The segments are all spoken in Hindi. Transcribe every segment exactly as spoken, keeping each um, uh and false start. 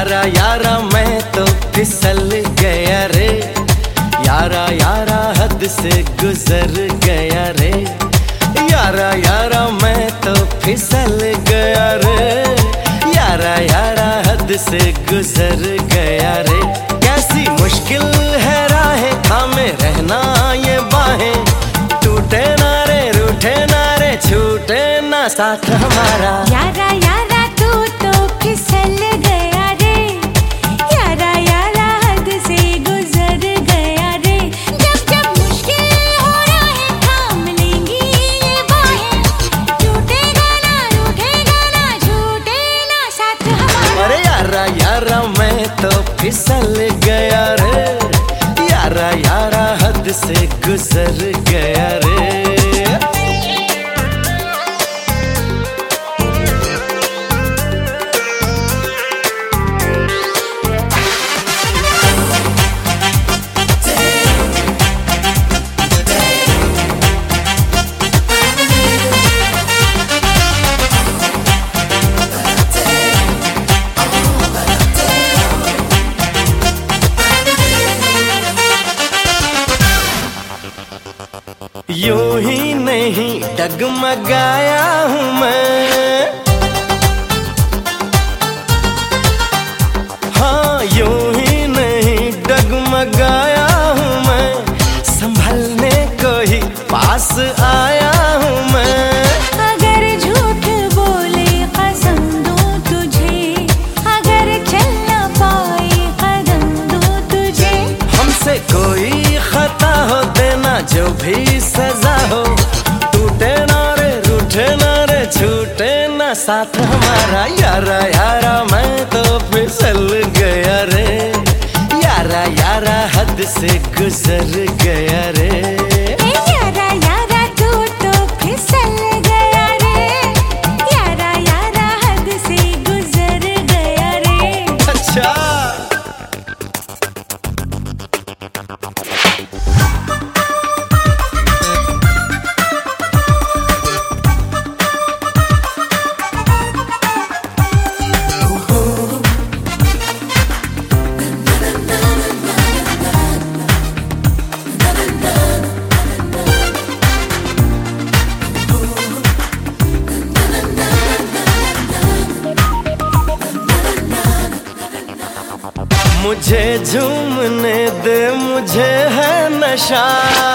यारा यारा मैं तो फिसल गया रे, यारा यारा हद से गुजर गया रे, यारा यारा मैं तो फिसल गया रे, यारा यारा हद से गुजर गया रे। कैसी मुश्किल है राहें थामे रहना ये बाहें, टूटे ना रे रूठे ना रे छूटे ना साथ हमारा। यारा यारा तू तो फिसल गया रे, यारा यारा हद से गुजर गया रे। जब जब मुश्किल हो राहें थाम लेंगी ये बाहें, टूटेगा ना रूठेगा ना छूटे ना साथ हमारा। अरे यारा यारा मैं तो फिसल गया रे, यारा यारा हद से गुजर गया रे। यूं ही नहीं डगमगाया हूँ मैं, हाँ यूं ही नहीं डगमगाया हूँ मैं, संभलने को ही पास आया हूँ मैं। अगर झूठ बोले कसम दूं तुझे, अगर चल ना पाए कदम दूं तुझे। हमसे कोई खता हो देना जो भी सजा हो, टूटे ना रे रूठे ना रे छूटे ना साथ हमारा। यारा यारा मैं तो फिसल गया रे, यारा यारा हद से गुजर गया रे। यारा यारा तू तो फिसल गया रे, यारा यारा हद से गुजर गया रे। अच्छा मुझे झूमने दे मुझे है नशा,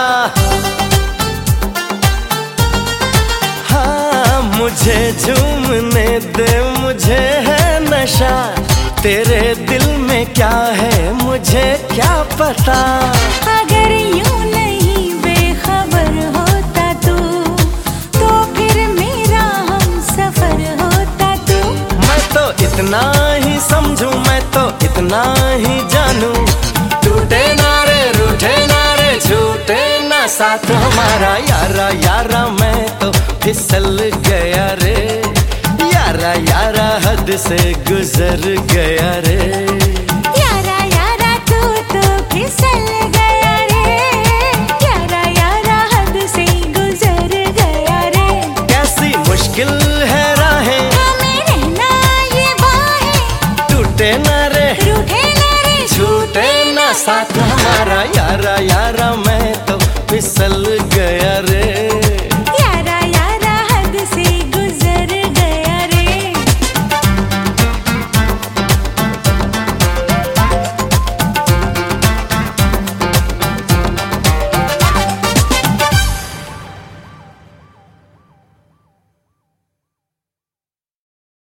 हाँ मुझे झूमने दे मुझे है नशा। तेरे दिल में क्या है मुझे क्या पता, अगर यूं नहीं बेखबर होता तू, तो फिर मेरा हम सफर होता तू। मैं तो इतना ही समझूं मैं तो इतना ही जानूं, टूटे ना रे रूठे ना रे छूटे ना साथ हमारा। यारा यारा मैं तो फिसल गया रे, यारा यारा हद से गुजर गया रे। यारा यारा तू तो फिसल गया रे, यारा यारा हद से गुजर गया रे। कैसी मुश्किल है राहें हमें रहना ये बाहें, टूटे ना रे रूठे ना रे छूटे ना साथ हमारा। यारा यारा मैं तो फिसल